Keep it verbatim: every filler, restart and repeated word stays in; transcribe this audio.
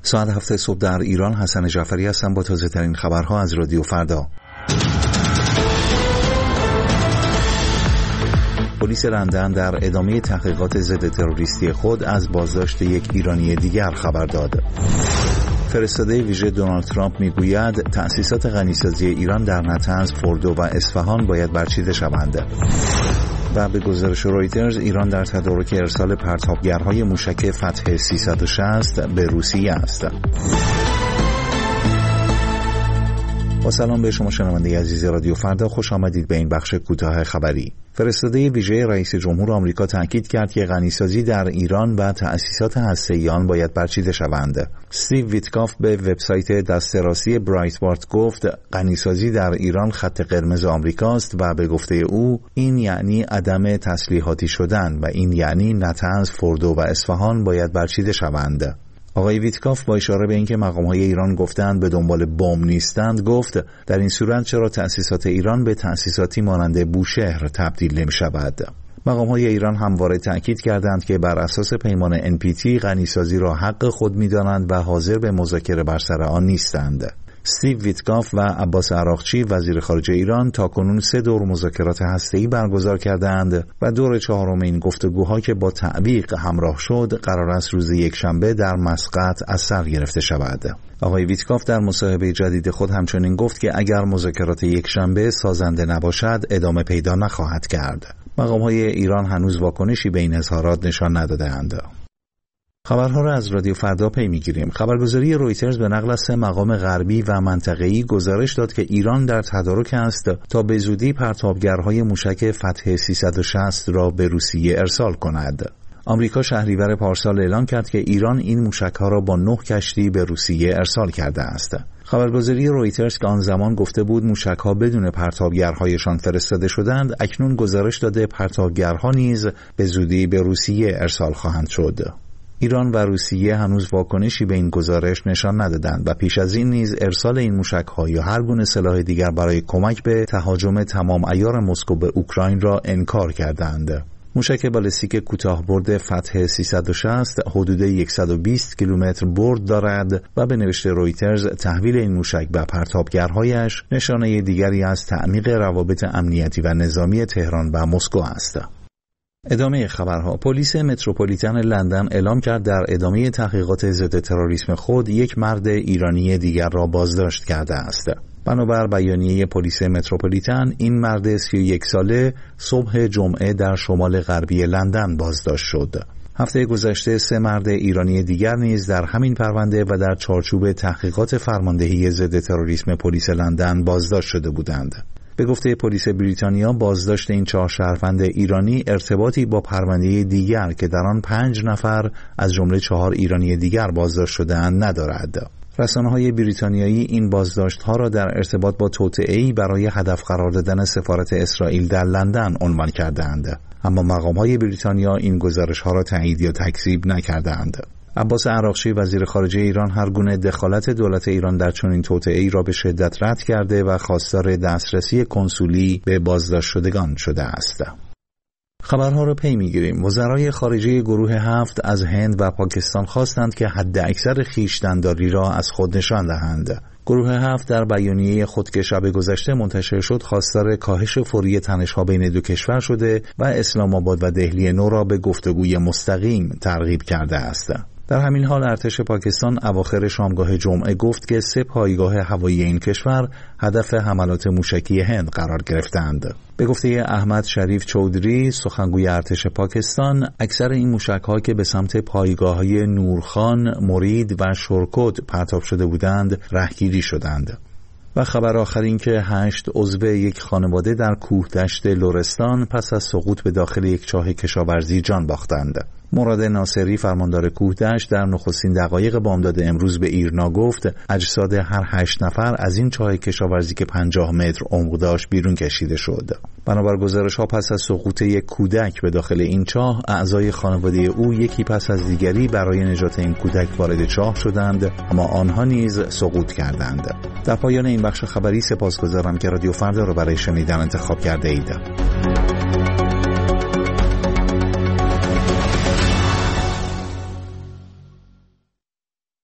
ساعت هفت صبح در ایران. حسن جعفری هستم با تازه ترین خبرها از رادیو فردا. پلیس لندن در ادامه تحقیقات ضد تروریستی خود از بازداشت یک ایرانی دیگر خبر داد. فرستاده ویژه دونالد ترامپ میگوید تأسیسات غنیسازی ایران در نطنز، فوردو و اصفهان باید برچیده شوند. و به گزارش رویترز ایران در تدارک ارسال پرتابگرهای موشک فتح سیصد و شصت به روسیه است. با سلام به شما شنونده عزیز رادیو فردا، خوش آمدید به این بخش کوتاه خبری. فرستاده ویژه رئیس جمهور آمریکا تاکید کرد که غنیسازی در ایران و تأسیسات هسته‌ای آن باید برچیده شوند. استیو ویتکاف به وبسایت دسته راستی برایتبارت گفت غنیسازی در ایران خط قرمز آمریکاست و به گفته او این یعنی عدم تسلیحاتی شدن و این یعنی نطنز، فوردو و اصفهان باید برچیده شوند. آقای ویتکاف با اشاره به اینکه مقام‌های ایران گفتند به دنبال بمب نیستند گفت در این صورت چرا تأسیسات ایران به تأسیساتی مانند بوشهر تبدیل نمی‌شود؟ مقام‌های ایران همواره تأکید کردند که بر اساس پیمان ان پی تی غنیسازی را حق خود می‌دانند و حاضر به مذاکره بر سر آن نیستند. استیو ویتکاف و عباس عراقچی وزیر خارجه ایران تاکنون سه دور مذاکرات هسته‌ای برگزار کردند و دور چهارم این گفتگوها که با تعویق همراه شد قرار است روز یکشنبه در مسقط از سر گرفته شود. آقای ویتکاف در مصاحبه جدید خود همچنین گفت که اگر مذاکرات یکشنبه سازنده نباشد ادامه پیدا نخواهد کرد. مقام‌های ایران هنوز واکنشی به این اظهارات نشان نداده‌اند. خبرها را از رادیو فردا پی می‌گیریم. خبرگزاری رویترز به نقل از سه مقام غربی و منطقه‌ای گزارش داد که ایران در تدارک است تا به زودی پرتابگرهای موشک فتح سیصد و شصت را به روسیه ارسال کند. آمریکا شهریور پارسال اعلام کرد که ایران این موشک‌ها را با نه کشتی به روسیه ارسال کرده است. خبرگزاری رویترز که آن زمان گفته بود موشک‌ها بدون پرتابگرهایشان فرستاده شدند، اکنون گزارش داده پرتابگرها نیز به زودی به روسیه ارسال خواهند شد. ایران و روسیه هنوز واکنشی به این گزارش نشان ندادند و پیش از این نیز ارسال این موشک‌ها یا هر گونه سلاح دیگر برای کمک به تهاجم تمام عیار مسکو به اوکراین را انکار کردند. موشک بالستیک کوتاه‌برد فتح سیصد و شصت حدود صد و بیست کیلومتر برد دارد و به نوشته رویترز تحویل این موشک به پرتابگرهایش نشانه دیگری از تعمیق روابط امنیتی و نظامی تهران و مسکو است. ادامه خبرها. پلیس متروپولیتن لندن اعلام کرد در ادامه تحقیقات ضد تروریسم خود یک مرد ایرانی دیگر را بازداشت کرده است. بنابر بیانیه پلیس متروپولیتن این مرد سی و یک ساله صبح جمعه در شمال غربی لندن بازداشت شد. هفته گذشته سه مرد ایرانی دیگر نیز در همین پرونده و در چارچوب تحقیقات فرماندهی ضد تروریسم پلیس لندن بازداشت شده بودند. به گفته پلیس بریتانیا بازداشت این چهار شهروند ایرانی ارتباطی با پرونده دیگر که در آن پنج نفر از جمله چهار ایرانی دیگر بازداشت شده‌اند ندارد. رسانه‌های بریتانیایی این بازداشت‌ها را در ارتباط با توطئه‌ای برای هدف قرار دادن سفارت اسرائیل در لندن عنوان کرده‌اند، اما مقام‌های بریتانیا این گزارش‌ها را تایید یا تکذیب نکرده‌اند. عباس عراقچی وزیر خارجه ایران هر گونه دخالت دولت ایران در چنین توطئه‌ای را به شدت رد کرده و خواستار دسترسی کنسولی به بازداشت شدگان شده است. خبرها را پی می‌گیریم. وزرای خارجه گروه هفت از هند و پاکستان خواستند که حد اکثر خویشتن‌داری را از خود نشان دهند. گروه هفت در بیانیه خود که شب گذشته منتشر شد خواستار کاهش فوری تنش‌ها بین دو کشور شده و اسلام آباد و دهلی نو را به گفتگوی مستقیم ترغیب کرده است. در همین حال ارتش پاکستان اواخر شامگاه جمعه گفت که سه پایگاه هوایی این کشور هدف حملات موشکی هند قرار گرفتند. به گفته احمد شریف چودری سخنگوی ارتش پاکستان، اکثر این موشک‌ها که به سمت پایگاه‌های نورخان، مرید و شرکت پرتاب شده بودند رهگیری شدند. و خبر آخر این که هشت عضو یک خانواده در کوهدشت لرستان پس از سقوط به داخل یک چاه کشاورزی جان باختند. مراد ناصری فرماندار کوهدشت در نخستین دقایق بامداد امروز به ایرنا گفت اجساد هر هشت نفر از این چاه کشاورزی که پنجاه متر عمق داشت بیرون کشیده شد. بنابر گزارش‌ها پس از سقوط یک کودک به داخل این چاه، اعضای خانواده او یکی پس از دیگری برای نجات این کودک وارد چاه شدند، اما آنها نیز سقوط کردند. در پایان این بخش خبری سپاسگزارم که رادیو فردا را برای شنیدن انتخاب کرده اید.